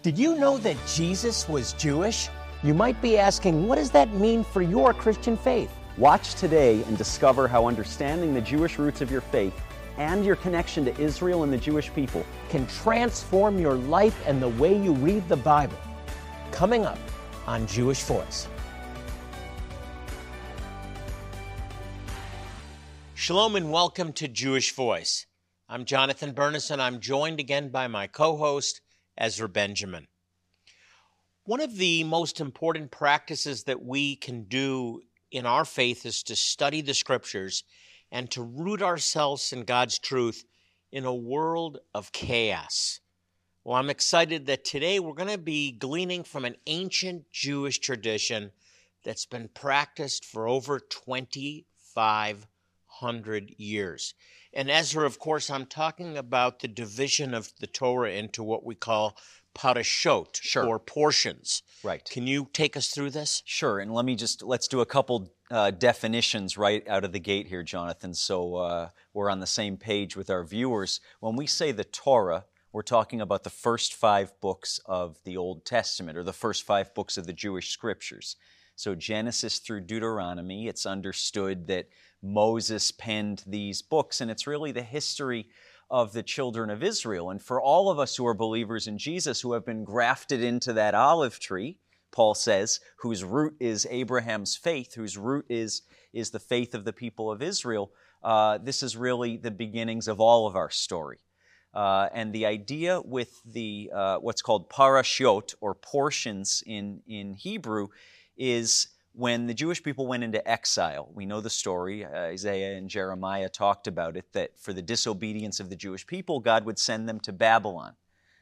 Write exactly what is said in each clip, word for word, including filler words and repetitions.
Did you know that Jesus was Jewish? You might be asking, what does that mean for your Christian faith? Watch today and discover how understanding the Jewish roots of your faith and your connection to Israel and the Jewish people Can transform your life and the way you read the Bible. Coming up on Jewish Voice. Shalom and welcome to Jewish Voice. I'm Jonathan Bernis and I'm joined again by my co-host, Ezra Benjamin. One of the most important practices that we can do in our faith is to study the Scriptures and to root ourselves in God's truth in a world of chaos. Well, I'm excited that today we're going to be gleaning from an ancient Jewish tradition that's been practiced for over twenty-five hundred years. And Ezra, of course, I'm talking about the division of the Torah into what we call parashot, Sure. or portions. Right. Can you take us through this? Sure, and let me just, let's do a couple uh, definitions right out of the gate here, Jonathan, so uh, we're on the same page with our viewers. When we say the Torah, we're talking about the first five books of the Old Testament, or the first five books of the Jewish Scriptures. So Genesis through Deuteronomy, it's understood that Moses penned these books, and it's really the history of the children of Israel. And for all of us who are believers in Jesus, who have been grafted into that olive tree, Paul says, whose root is Abraham's faith, whose root is, is the faith of the people of Israel, uh, this is really the beginnings of all of our story. Uh, and the idea with the uh, what's called parashot, or portions in, in Hebrew, is when the Jewish people went into exile. We know the story. Uh, Isaiah and Jeremiah talked about it, that for the disobedience of the Jewish people, God would send them to Babylon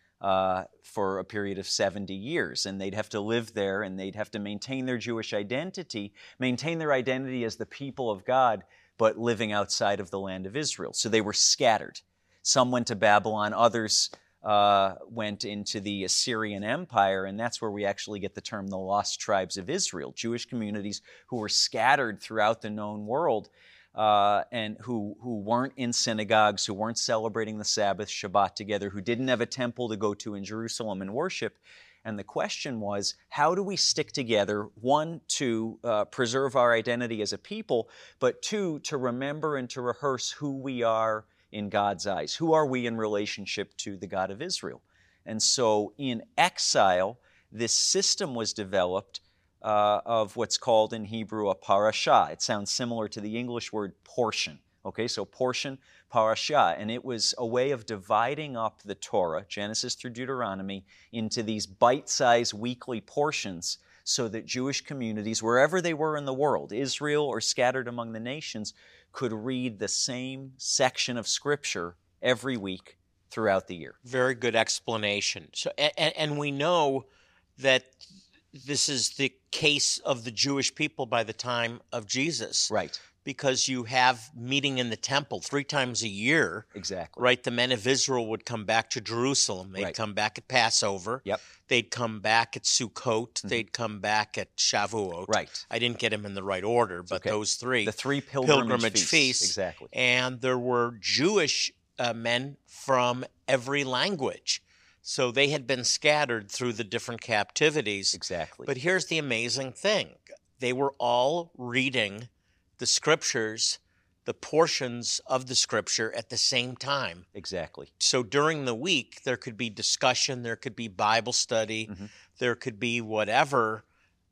uh, for a period of seventy years. And they'd have to live there, and they'd have to maintain their Jewish identity, maintain their identity as the people of God, but living outside of the land of Israel. So they were scattered. Some went to Babylon, others Uh, went into the Assyrian Empire, and that's where we actually get the term the lost tribes of Israel, Jewish communities who were scattered throughout the known world uh, and who, who weren't in synagogues, who weren't celebrating the Sabbath, Shabbat together, who didn't have a temple to go to in Jerusalem and worship. And the question was, how do we stick together, one, to uh, preserve our identity as a people, but two, to remember and to rehearse who we are in God's eyes. Who are we in relationship to the God of Israel? And so in exile, this system was developed uh, of what's called in Hebrew a parashah. It sounds similar to the English word portion. Okay, so portion, parashah. And it was a way of dividing up the Torah, Genesis through Deuteronomy, into these bite-sized weekly portions so that Jewish communities, wherever they were in the world, Israel or scattered among the nations, could read the same section of Scripture every week throughout the year. Very good explanation. So, and, and we know that this is the case of the Jewish people by the time of Jesus. Right. Because you have meeting in the temple three times a year. Exactly. Right? The men of Israel would come back to Jerusalem. They'd Right. come back at Passover. Yep. They'd come back at Sukkot. Mm-hmm. They'd come back at Shavuot. Right. I didn't get them in the right order, but okay. those three. The three pilgrimage, pilgrimage feasts. feasts. Exactly. And there were Jewish uh, men from every language. So they had been scattered through the different captivities. Exactly. But here's the amazing thing. They were all reading the Scriptures, the portions of the Scripture at the same time. Exactly. So during the week, there could be discussion, there could be Bible study, mm-hmm. there could be whatever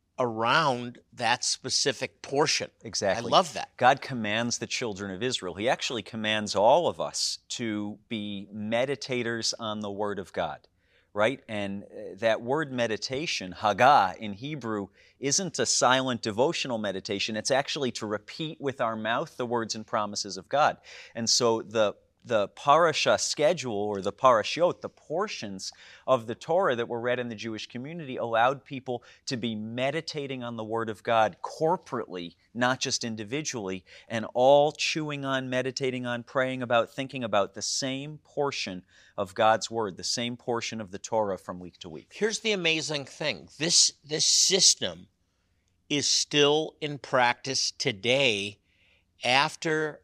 around that specific portion. Exactly. I love that. God commands the children of Israel. He actually commands all of us to be meditators on the Word of God, right? And that word meditation, hagah in Hebrew, isn't a silent devotional meditation. It's actually to repeat with our mouth the words and promises of God. And so the the parasha schedule, or the parashot, the portions of the Torah that were read in the Jewish community, allowed people to be meditating on the Word of God corporately, not just individually, and all chewing on, meditating on, praying about, thinking about the same portion of God's Word, the same portion of the Torah from week to week. Here's the amazing thing. This, this system is still in practice today after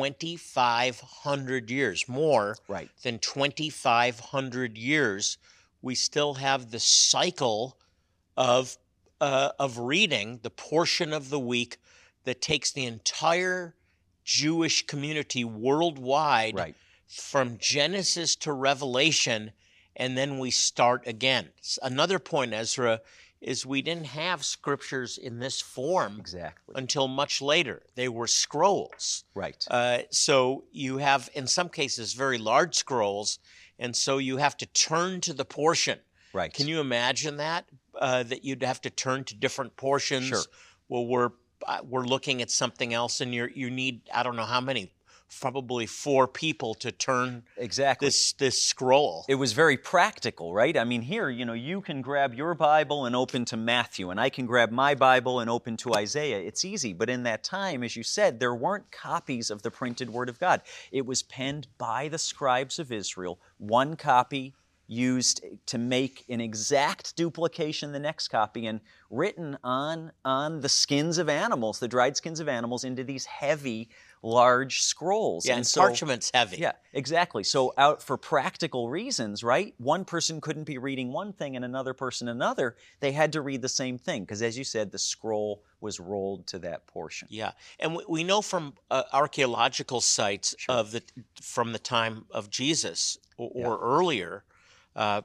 twenty-five hundred years, more right. than twenty-five hundred years we still have the cycle of uh, of reading the portion of the week that takes the entire Jewish community worldwide, Right. from Genesis to Revelation, and then we start again. Another point, Ezra, is we didn't have scriptures in this form Exactly. until much later. They were scrolls. Right. Uh, so you have, in some cases, very large scrolls, and so you have to turn to the portion. Right. Can you imagine that? Uh, that you'd have to turn to different portions. Sure. Well, we're uh, we're looking at something else, and you you need, I don't know how many, probably four people to turn Exactly. this this scroll. It was very practical, right? I mean, here, you know, you can grab your Bible and open to Matthew, and I can grab my Bible and open to Isaiah. It's easy. But in that time, as you said, there weren't copies of the printed Word of God. It was penned by the scribes of Israel, one copy used to make an exact duplication the next copy, and written on, on the skins of animals, the dried skins of animals, into these heavy, large scrolls. Yeah, and and so, parchment's heavy. Yeah, exactly. So out for practical reasons, right? One person couldn't be reading one thing and another person another. They had to read the same thing because, as you said, the scroll was rolled to that portion. Yeah, and we, we know from uh, archaeological sites Sure. of the from the time of Jesus or, Yeah. or earlier, uh,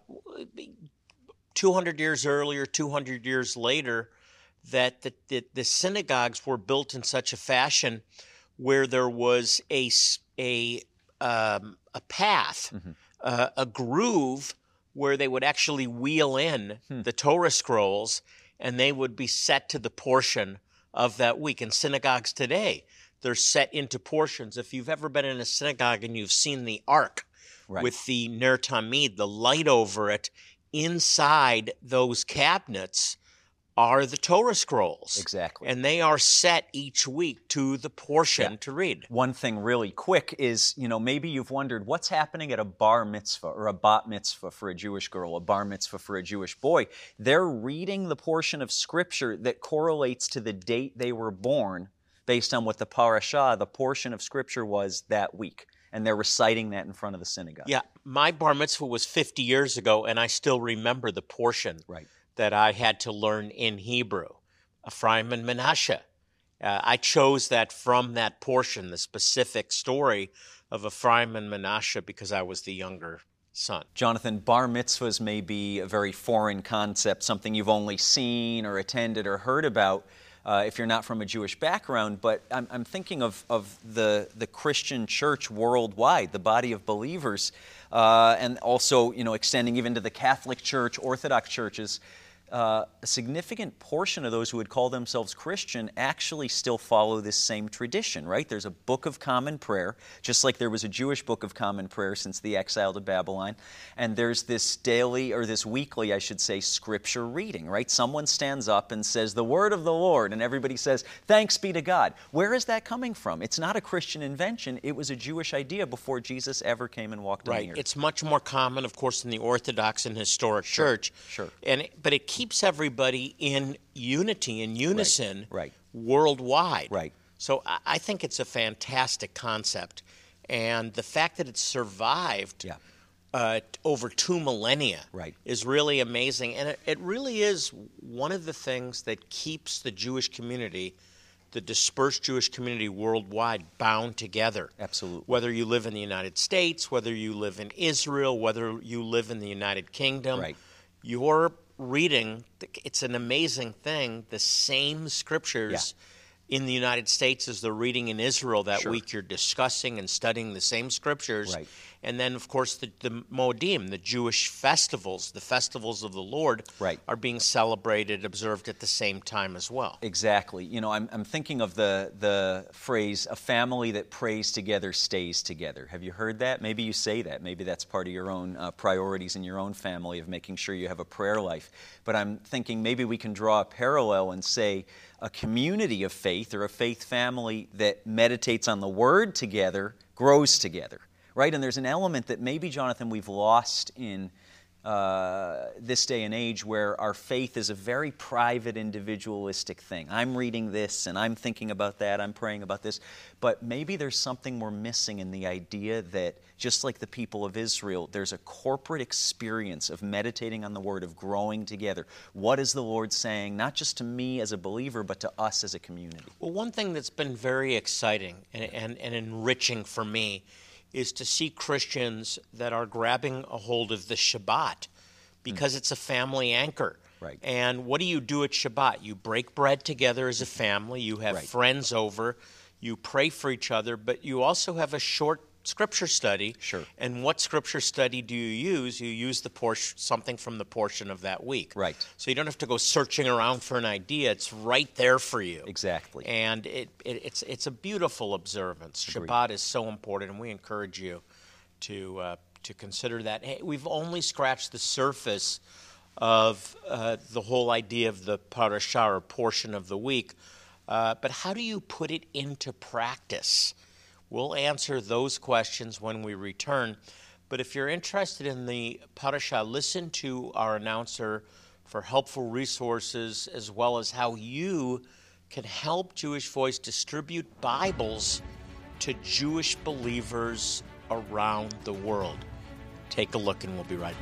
two hundred years earlier, two hundred years later, that the, the, the synagogues were built in such a fashion where there was a s- a um, a path, Mm-hmm. uh, a groove where they would actually wheel in Hmm. the Torah scrolls, and they would be set to the portion of that week. In synagogues today, they're set into portions. If you've ever been in a synagogue and you've seen the ark Right. with the Ner Tamid, the light over it, inside those cabinets are the Torah scrolls. Exactly. And they are set each week to the portion Yeah. to read. One thing really quick is, you know, maybe you've wondered what's happening at a bar mitzvah or a bat mitzvah for a Jewish girl, a bar mitzvah for a Jewish boy. They're reading the portion of Scripture that correlates to the date they were born based on what the parashah, the portion of Scripture, was that week. And they're reciting that in front of the synagogue. Yeah, my bar mitzvah was fifty years ago, and I still remember the portion Right. that I had to learn in Hebrew, Ephraim and Manasseh. Uh, I chose that from that portion, the specific story of Ephraim and Manasseh, because I was the younger son. Jonathan, bar mitzvahs may be a very foreign concept, something you've only seen or attended or heard about uh, if you're not from a Jewish background, but I'm, I'm thinking of, of the, the Christian church worldwide, the body of believers, uh, and also, you know, extending even to the Catholic Church, Orthodox churches. Uh, a significant portion of those who would call themselves Christian actually still follow this same tradition, right? There's a Book of Common Prayer, just like there was a Jewish Book of Common Prayer since the exile to Babylon. And there's this daily, or this weekly, I should say, scripture reading, right? Someone stands up and says, "The word of the Lord," and everybody says, "Thanks be to God." Where is that coming from? It's not a Christian invention. It was a Jewish idea before Jesus ever came and walked on Right. the earth. It's much more common, of course, in the Orthodox and historic church. Sure. And it- but it keeps everybody in unity, in unison, Right. worldwide. Right. So I, I think it's a fantastic concept, and the fact that it's survived Yeah. uh, t- over two millennia Right. is really amazing, and it, it really is one of the things that keeps the Jewish community, the dispersed Jewish community worldwide, bound together. Absolutely. Whether you live in the United States, whether you live in Israel, whether you live in the United Kingdom, Right. you're reading, it's an amazing thing, the same scriptures in the United States as they're reading in Israel that Sure. week. You're discussing and studying the same scriptures. Right. And then, of course, the, the Moedim, the Jewish festivals, the festivals of the Lord, Right. are being celebrated, observed at the same time as well. Exactly. You know, I'm, I'm thinking of the, the phrase, "a family that prays together stays together." Have you heard that? Maybe you say that. Maybe that's part of your own uh, priorities in your own family of making sure you have a prayer life. But I'm thinking maybe we can draw a parallel and say a community of faith or a faith family that meditates on the Word together grows together. Right? And there's an element that maybe, Jonathan, we've lost in uh, this day and age where our faith is a very private, individualistic thing. I'm reading this and I'm thinking about that, I'm praying about this, but maybe there's something we're missing in the idea that just like the people of Israel, there's a corporate experience of meditating on the Word, of growing together. What is the Lord saying, not just to me as a believer, but to us as a community? Well, one thing that's been very exciting and, and, and enriching for me is to see Christians that are grabbing a hold of the Shabbat because mm. it's a family anchor. Right. And what do you do at Shabbat? You break bread together as a family. You have right. friends over. You pray for each other, but you also have a short scripture study. Sure. And what scripture study do you use? You use the portion, something from the portion of that week. Right. So you don't have to go searching around for an idea. It's right there for you. Exactly. And it, it it's it's a beautiful observance. Agreed. Shabbat is so important, and we encourage you to uh, to consider that. Hey, we've only scratched the surface of uh, the whole idea of the parashah, or portion of the week. Uh, but how do you put it into practice? We'll answer those questions when we return. But if you're interested in the parashah, listen to our announcer for helpful resources, as well as how you can help Jewish Voice distribute Bibles to Jewish believers around the world. Take a look, and we'll be right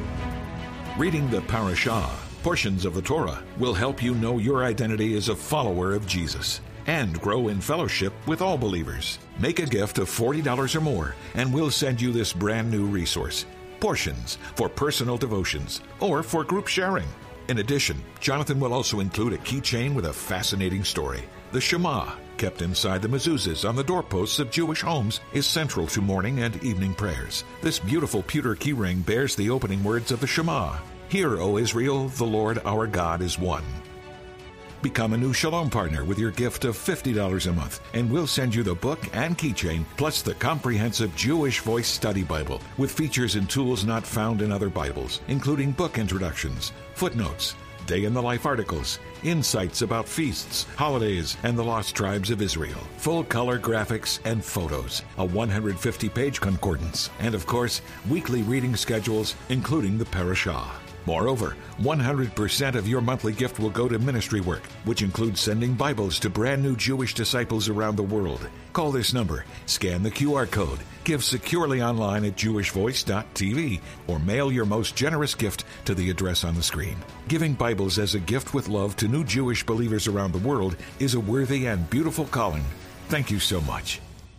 back. Reading the parashah, portions of the Torah, will help you know your identity as a follower of Jesus and grow in fellowship with all believers. Make a gift of forty dollars or more, and we'll send you this brand new resource, Portions, for personal devotions or for group sharing. In addition, Jonathan will also include a keychain with a fascinating story. The Shema, kept inside the mezuzahs on the doorposts of Jewish homes, is central to morning and evening prayers. This beautiful pewter keyring bears the opening words of the Shema. Hear, O Israel, the Lord our God is one. Become a new Shalom partner with your gift of fifty dollars a month, and we'll send you the book and keychain, plus the comprehensive Jewish Voice Study Bible, with features and tools not found in other Bibles, including book introductions, footnotes, day-in-the-life articles, insights about feasts, holidays, and the lost tribes of Israel, full-color graphics and photos, a one hundred fifty page concordance, and, of course, weekly reading schedules, including the parashah. Moreover, one hundred percent of your monthly gift will go to ministry work, which includes sending Bibles to brand new Jewish disciples around the world. Call this number, scan the Q R code, give securely online at jewish voice dot t v, or mail your most generous gift to the address on the screen. Giving Bibles as a gift with love to new Jewish believers around the world is a worthy and beautiful calling. Thank you so much.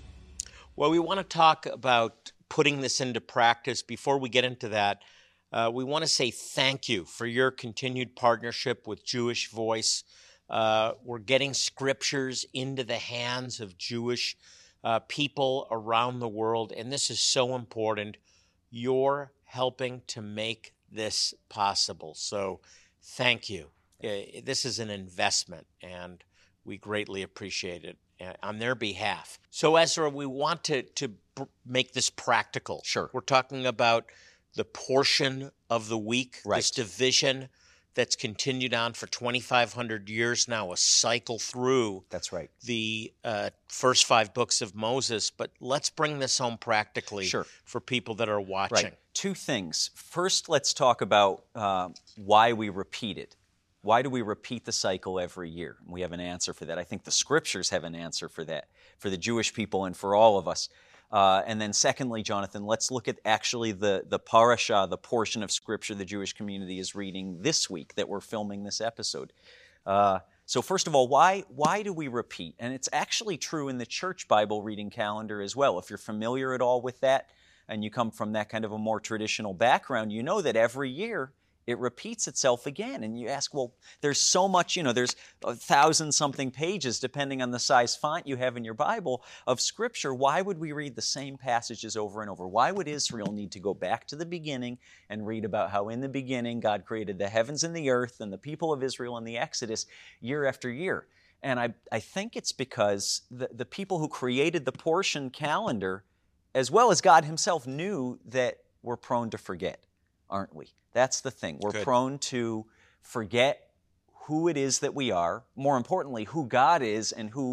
Well, we want to talk about putting this into practice. Before we get into that, Uh, we want to say thank you for your continued partnership with Jewish Voice. Uh, we're getting scriptures into the hands of Jewish uh, people around the world, and this is so important. You're helping to make this possible. So thank you. Uh, this is an investment, and we greatly appreciate it uh, on their behalf. So, Ezra, we want to, to b- make this practical. Sure. We're talking about the portion of the week, right. This division that's continued on for twenty-five hundred years now, a cycle through That's right. the uh, first five books of Moses. But let's bring this home practically Sure. for people that are watching. Right. Two things. First, let's talk about uh, why we repeat it. Why do we repeat the cycle every year? We have an answer for that. I think the scriptures have an answer for that, for the Jewish people and for all of us. Uh, and then secondly, Jonathan, let's look at actually the, the parashah, the portion of Scripture the Jewish community is reading this week that we're filming this episode. Uh, so first of all, why, why do we repeat? And it's actually true in the church Bible reading calendar as well. If you're familiar at all with that and you come from that kind of a more traditional background, you know that every year it repeats itself again. And you ask, well, there's so much, you know, there's a thousand something pages, depending on the size font you have in your Bible, of Scripture. Why would we read the same passages over and over? Why would Israel need to go back to the beginning and read about how in the beginning God created the heavens and the earth and the people of Israel in the Exodus year after year? And I, I think it's because the, the people who created the portion calendar, as well as God himself, knew that we're prone to forget, aren't we? That's the thing. We're Good. prone to forget who it is that we are, more importantly, who God is and who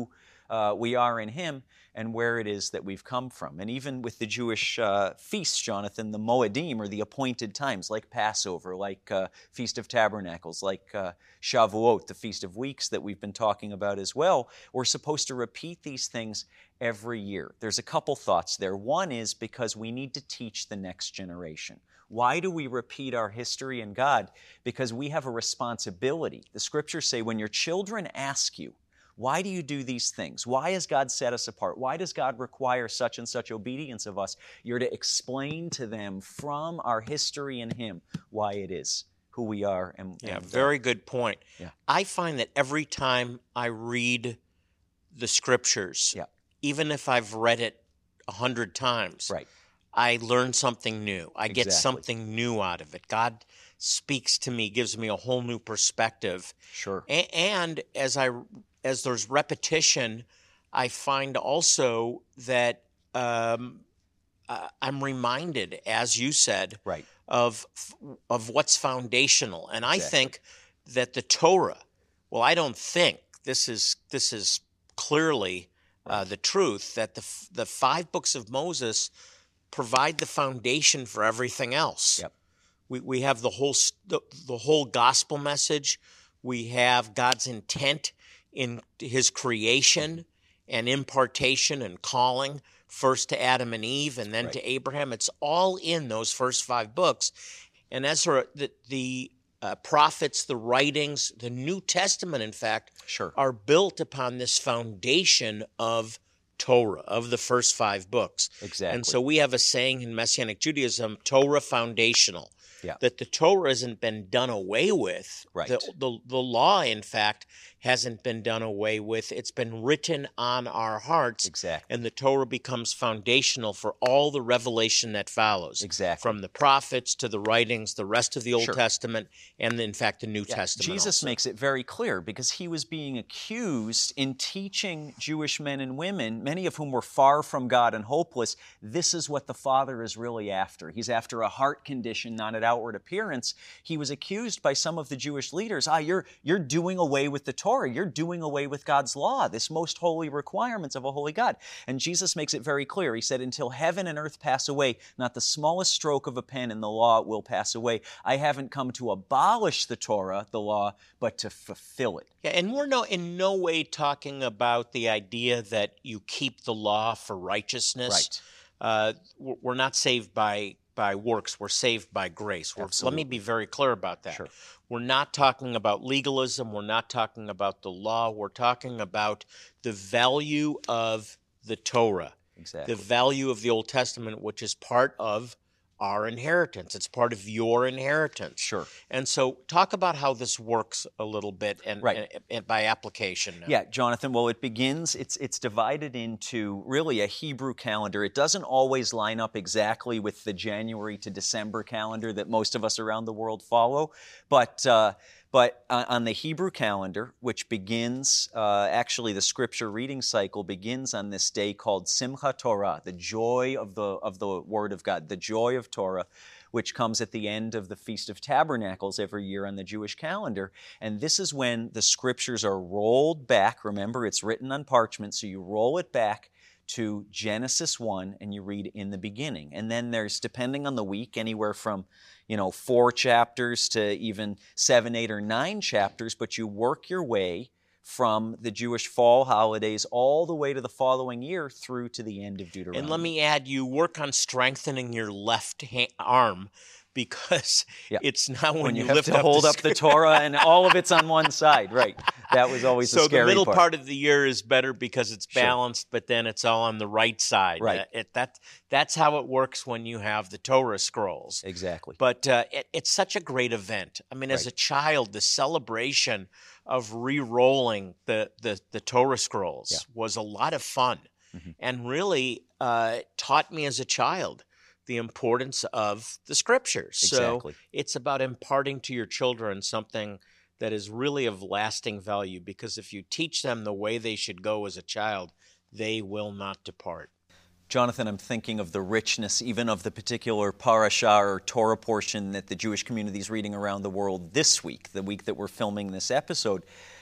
uh, we are in Him and where it is that we've come from. And even with the Jewish uh, feasts, Jonathan, the Moedim, or the appointed times, like Passover, like uh, Feast of Tabernacles, like uh, Shavuot, the Feast of Weeks that we've been talking about as well, we're supposed to repeat these things every year. There's a couple thoughts there. One is because we need to teach the next generation. Why do we repeat our history in God? Because we have a responsibility. The Scriptures say when your children ask you, why do you do these things? Why has God set us apart? Why does God require such and such obedience of us? You're to explain to them from our history in Him why it is who we are. And, yeah, and, very uh, good point. Yeah. I find that every time I read the Scriptures, Yeah. even if I've read it a hundred times, Right. I learn something new. I get Exactly. something new out of it. God speaks to me, gives me a whole new perspective. Sure. A- and as I as there's repetition, I find also that um, uh, I'm reminded, as you said, Right. of of what's foundational. And I Exactly. think that the Torah. Well, I don't think this is this is clearly uh, the truth that the f- the five books of Moses provide the foundation for everything else. Yep. We we have the whole s- the, the whole gospel message. We have God's intent in His creation and impartation and calling, first to Adam and Eve and then Right. to Abraham. It's all in those first five books. And as for the, the uh, prophets, the writings, the New Testament, in fact, Sure. are built upon this foundation of Torah, of the first five books. Exactly. And so we have a saying in Messianic Judaism, Torah foundational, Yeah. that the Torah hasn't been done away with. Right. The, the, the law, in fact, hasn't been done away with. It's been written on our hearts. Exactly. And the Torah becomes foundational for all the revelation that follows. Exactly. From the prophets to the writings, the rest of the Old Sure. Testament, and in fact the New Yeah, Testament Jesus also. makes it very clear because he was being accused in teaching Jewish men and women, many of whom were far from God and hopeless. This is what the Father is really after. He's after a heart condition, not an outward appearance. He was accused by some of the Jewish leaders, ah, you're, you're doing away with the Torah. You're doing away with God's law, this most holy requirements of a holy God. And Jesus makes it very clear. He said, until heaven and earth pass away, not the smallest stroke of a pen in the law will pass away. I haven't come to abolish the Torah, the law, but to fulfill it. Yeah, and we're no in no way talking about the idea that you keep the law for righteousness. Right. Uh, we're we're not saved by by works. We're saved by grace. We're, let Absolutely. me be very clear about that. Sure. We're not talking about legalism. We're not talking about the law. We're talking about the value of the Torah, Exactly. the value of the Old Testament, which is part of our inheritance. It's part of your inheritance. Sure. And so talk about how this works a little bit and, Right. and, and by application now. Yeah, Jonathan, well, it begins, it's it's divided into really a Hebrew calendar. It doesn't always line up exactly with the January to December calendar that most of us around the world follow, but uh, but uh, on the Hebrew calendar, which begins, uh, actually the scripture reading cycle begins on this day called Simchat Torah, the joy of the of the Word of God, the joy of Torah, which comes at the end of the Feast of Tabernacles every year on the Jewish calendar. And this is when the scriptures are rolled back. Remember, it's written on parchment, so you roll it back to Genesis one and you read in the beginning. And then there's, depending on the week, anywhere from, you know, four chapters to even seven, eight, or nine chapters, but you work your way from the Jewish fall holidays all the way to the following year through to the end of Deuteronomy. And let me add, you work on strengthening your left hand, arm because Yeah. it's not when, when you, you have lift to up hold the up the Torah and all of it's on one side, right? That was always so the scary the middle part. part of the year is better because it's Sure. balanced, but then it's all on the right side. Right. Uh, it, that, that's how it works when you have the Torah scrolls. Exactly. But uh, it, it's such a great event. I mean, as Right. a child, the celebration of re-rolling the, the, the Torah scrolls Yeah. was a lot of fun Mhm. and really uh, taught me as a child the importance of the scriptures. Exactly. So it's about imparting to your children something that is really of lasting value, because if you teach them the way they should go as a child, they will not depart. Jonathan, I'm thinking of the richness even of the particular parasha or Torah portion that the Jewish community is reading around the world this week, the week that we're filming this episode.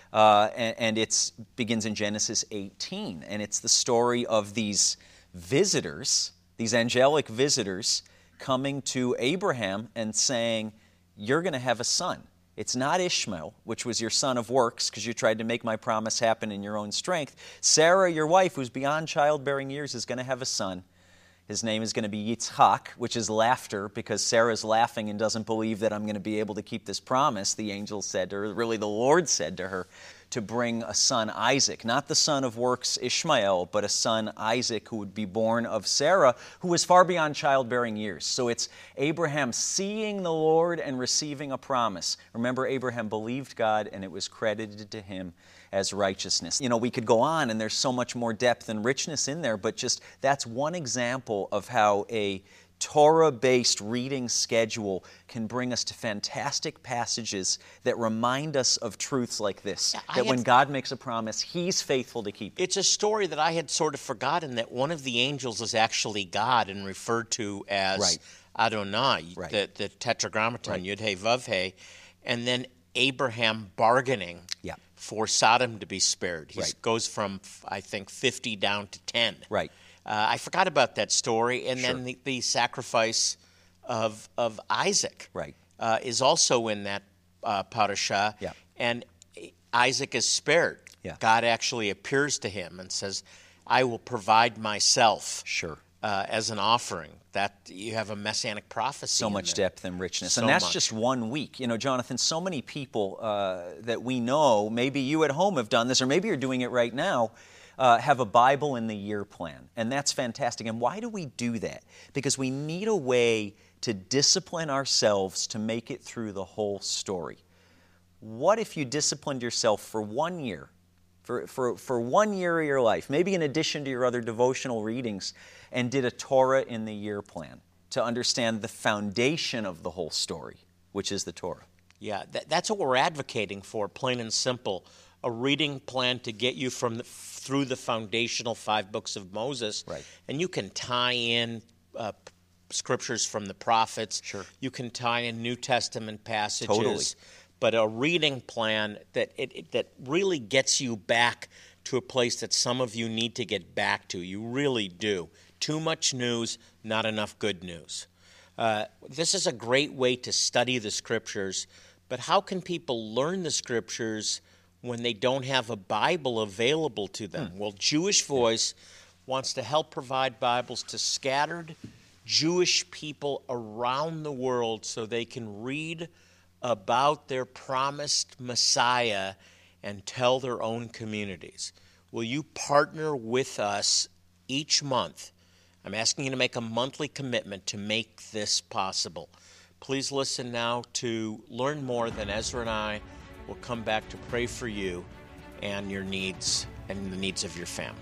Uh, and and it begins in Genesis eighteen. And it's the story of these visitors, these angelic visitors, coming to Abraham and saying, you're going to have a son. It's not Ishmael, which was your son of works, because you tried to make my promise happen in your own strength. Sarah, your wife, who's beyond childbearing years, is going to have a son. His name is going to be Yitzhak, which is laughter, because Sarah's laughing and doesn't believe that I'm going to be able to keep this promise. The angel said to her, really the Lord said to her, to bring a son, Isaac, not the son of works, Ishmael, but a son, Isaac, who would be born of Sarah, who was far beyond childbearing years. So it's Abraham seeing the Lord and receiving a promise. Remember, Abraham believed God, and it was credited to him as righteousness. You know, we could go on, and there's so much more depth and richness in there, but just that's one example of how a Torah-based reading schedule can bring us to fantastic passages that remind us of truths like this, Yeah, I that had- when God makes a promise, He's faithful to keep it. It's a story that I had sort of forgotten, that one of the angels is actually God and referred to as Right. Adonai, Right. the, the tetragrammaton, Right. Yud He Vav He, and then Abraham bargaining Yeah. for Sodom to be spared. He Right. goes from, I think, fifty down to ten. Right. Uh, I forgot about that story. And Sure. then the, the sacrifice of of Isaac Right. uh, is also in that uh, parasha. Yeah. And Isaac is spared. Yeah. God actually appears to him and says, I will provide myself Sure. uh, as an offering. That you have a messianic prophecy. So in much there. depth and richness. So and that's much. just one week. You know, Jonathan, so many people uh, that we know, maybe you at home have done this, or maybe you're doing it right now, uh, have a Bible in the year plan. And that's fantastic. And why do we do that? Because we need a way to discipline ourselves to make it through the whole story. What if you disciplined yourself for one year? For, for, for one year of your life, maybe in addition to your other devotional readings, and did a Torah in the year plan to understand the foundation of the whole story, which is the Torah. Yeah, that, that's what we're advocating for, plain and simple. A reading plan to get you from the, through the foundational five books of Moses. Right. And you can tie in uh, p- scriptures from the prophets. Sure. You can tie in New Testament passages. Totally. But a reading plan that it, it, that really gets you back to a place that some of you need to get back to. You really do. Too much news, not enough good news. Uh, this is a great way to study the Scriptures, but how can people learn the Scriptures when they don't have a Bible available to them? Hmm. Well, Jewish Voice wants to help provide Bibles to scattered Jewish people around the world so they can read about their promised Messiah and tell their own communities. Will you partner with us each month? I'm asking you to make a monthly commitment to make this possible. Please listen now to learn more. Then Ezra and I will come back to pray for you and your needs and the needs of your family.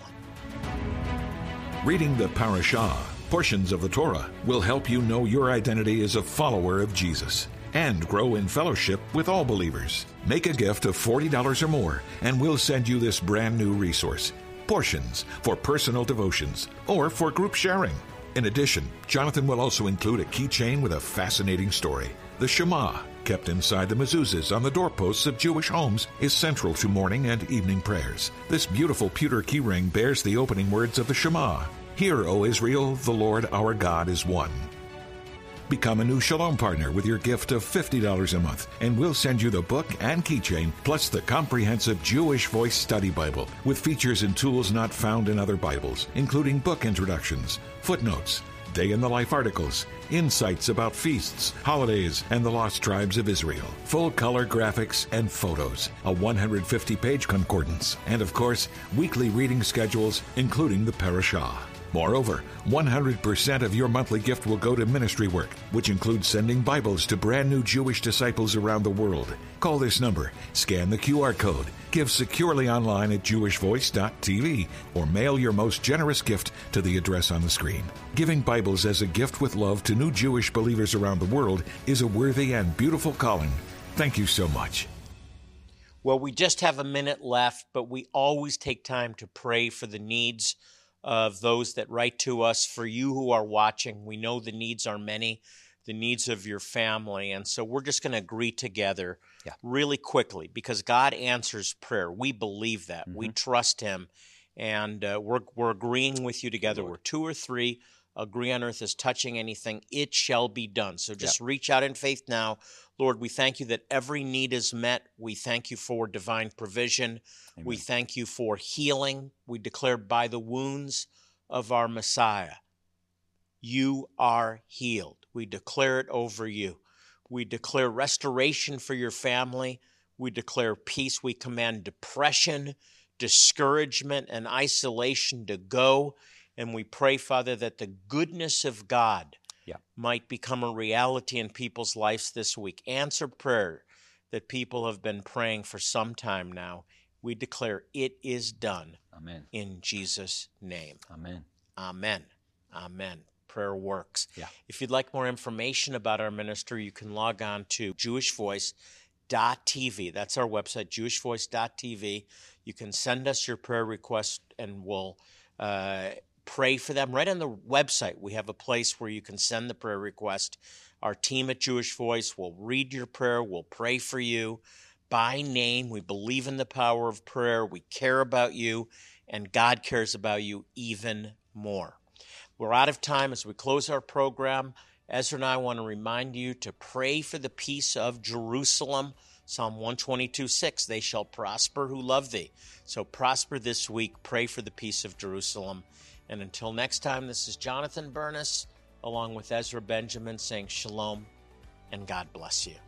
Reading the parashah, portions of the Torah, will help you know your identity as a follower of Jesus and grow in fellowship with all believers. Make a gift of forty dollars or more, and we'll send you this brand new resource, Portions, for personal devotions or for group sharing. In addition, Jonathan will also include a keychain with a fascinating story. The Shema, kept inside the mezuzahs on the doorposts of Jewish homes, is central to morning and evening prayers. This beautiful pewter keyring bears the opening words of the Shema. Hear, O Israel, the Lord our God is one. Become a new Shalom partner with your gift of fifty dollars a month, and we'll send you the book and keychain, plus the comprehensive Jewish Voice Study Bible, with features and tools not found in other Bibles, including book introductions, footnotes, day-in-the-life articles, insights about feasts, holidays, and the lost tribes of Israel, full-color graphics and photos, a one hundred fifty page concordance, and, of course, weekly reading schedules, including the parashah. Moreover, one hundred percent of your monthly gift will go to ministry work, which includes sending Bibles to brand new Jewish disciples around the world. Call this number, scan the Q R code, give securely online at jewish voice dot t v, or mail your most generous gift to the address on the screen. Giving Bibles as a gift with love to new Jewish believers around the world is a worthy and beautiful calling. Thank you so much. Well, we just have a minute left, but we always take time to pray for the needs of those that write to us. For you who are watching, we know the needs are many. the needs of your family. And so we're just going to agree together Yeah. really quickly, because God answers prayer. We believe that. Mm-hmm. We trust him. And uh, we're, we're agreeing with you together. Lord. Where two or three agree on earth is touching anything, it shall be done. So just yeah. reach out in faith now. Lord, we thank you that every need is met. We thank you for divine provision. Amen. We thank you for healing. We declare by the wounds of our Messiah, you are healed. We declare it over you. We declare restoration for your family. We declare peace. We command depression, discouragement, and isolation to go. And we pray, Father, that the goodness of God yeah. might become a reality in people's lives this week. Answer prayer that people have been praying for some time now. We declare it is done. Amen. In Jesus' name. Amen. Amen. Amen. Prayer works. Yeah. If you'd like more information about our ministry, you can log on to jewish voice dot t v. That's our website, jewish voice dot t v. You can send us your prayer request, and we'll uh, pray for them. Right on the website, we have a place where you can send the prayer request. Our team at Jewish Voice will read your prayer. We'll pray for you by name. We believe in the power of prayer. We care about you, and God cares about you even more. We're out of time. As we close our program, Ezra and I want to remind you to pray for the peace of Jerusalem. Psalm one twenty-two, six, they shall prosper who love thee. So prosper this week. Pray for the peace of Jerusalem. And until next time, this is Jonathan Bernis, along with Ezra Benjamin, saying shalom and God bless you.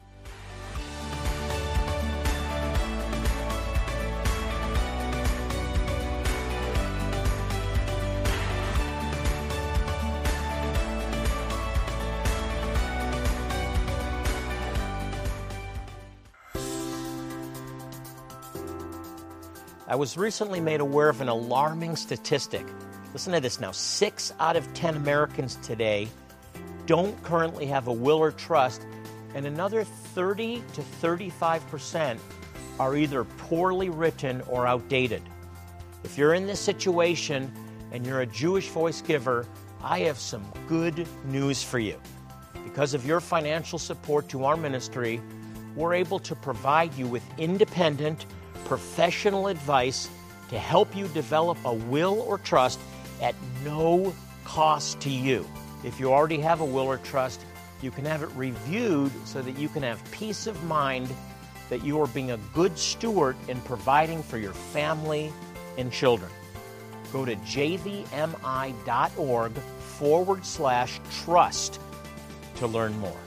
I was recently made aware of an alarming statistic. Listen to this now. Six out of ten Americans today don't currently have a will or trust, and another thirty to thirty-five percent are either poorly written or outdated. If you're in this situation and you're a Jewish Voice giver, I have some good news for you. Because of your financial support to our ministry, we're able to provide you with independent, professional advice to help you develop a will or trust at no cost to you. If you already have a will or trust, you can have it reviewed so that you can have peace of mind that you are being a good steward in providing for your family and children. Go to jvmi.org forward slash trust to learn more.